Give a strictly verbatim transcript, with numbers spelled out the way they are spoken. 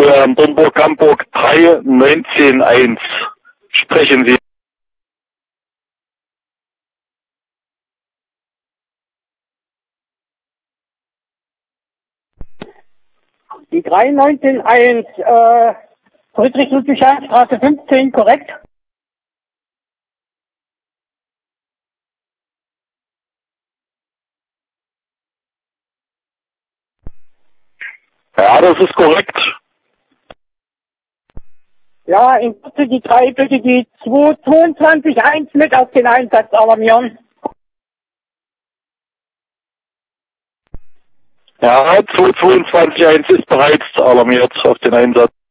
Bundeswehr Dornburg-Hamburg drei neunzehn eins. Sprechen Sie. Die drei neunzehn eins, äh, Friedrich-Ludwig-Straße fünfzehn, korrekt? Ja, das ist korrekt. Ja, in Kürze die drei bitte die zwei zweiundzwanzig eins mit auf den Einsatz alarmieren. Ja, zwei zweiundzwanzig eins ist bereits alarmiert auf den Einsatz.